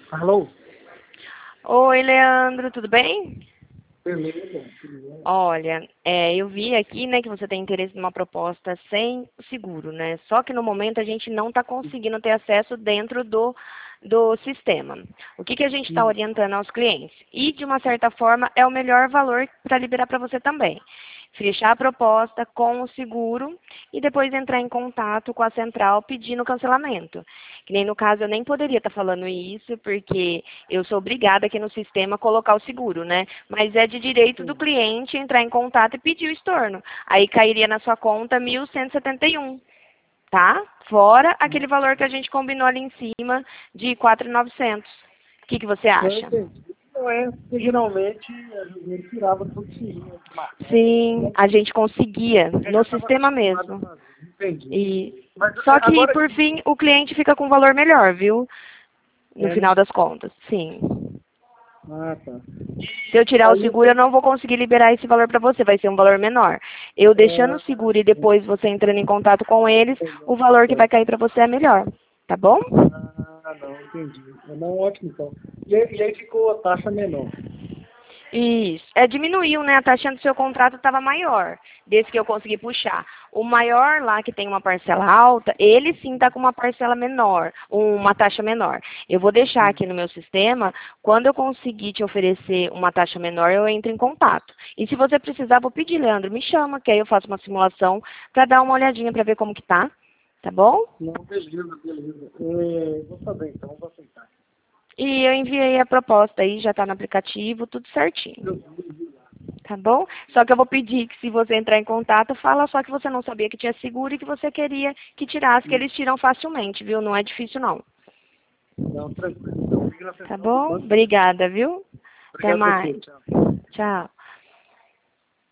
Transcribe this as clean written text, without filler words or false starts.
Alô? Oi, Leandro, tudo bem? Beleza, tudo bem? Olha, eu vi aqui, né, que você tem interesse numa proposta sem seguro, né? Só que no momento a gente não está conseguindo ter acesso dentro do sistema. O que a gente está Sim, orientando aos clientes? E, de uma certa forma, é o melhor valor para liberar para você também. Fechar a proposta com o seguro e depois entrar em contato com a central pedindo cancelamento. Que nem no caso eu nem poderia estar falando isso, porque eu sou obrigada aqui no sistema a colocar o seguro, né? Mas é de direito do sim. cliente entrar em contato e pedir o estorno. Aí cairia na sua conta 1.171, tá? Fora aquele valor que a gente combinou ali em cima de 4.900. O que você Não acha? entendi. Não é, porque geralmente a gente tirava tudo sim, né? Marcava, Sim, a gente conseguia eu já no estava sistema acostumado a mesmo. fazer. Entendi. E Mas só que agora por sim, fim o cliente fica com um valor melhor, viu? No é, né? final das contas, sim. Ah, tá. Se eu tirar o Aí seguro, eu não vou conseguir liberar esse valor para você, vai ser um valor menor. Eu deixando o ah, seguro e depois você entrando em contato com eles, o valor que vai cair para você é melhor, tá bom? não, entendi. Não, ótimo então. E aí ficou a taxa menor. Isso. Diminuiu, né? A taxa do seu contrato estava maior, desse que eu consegui puxar. O maior lá, que tem uma parcela alta, ele sim está com uma parcela menor, uma taxa menor. Eu vou deixar Sim. aqui no meu sistema, quando eu conseguir te oferecer uma taxa menor, eu entro em contato. E se você precisar, vou pedir, Leandro, me chama, que aí eu faço uma simulação para dar uma olhadinha para ver como que tá bom? Não, beleza, beleza. Vou fazer então, vou aceitar. E eu enviei a proposta aí, já está no aplicativo, tudo certinho. Eu vi lá. Tá bom? Só que eu vou pedir que se você entrar em contato, fala só que você não sabia que tinha seguro e que você queria que tirasse, que eles tiram facilmente, viu? Não é difícil não. Não, tranquilo. Então, liga na Tá central do bom? banco. Obrigada, viu? Até Obrigado a você. mais. Tchau. Tchau.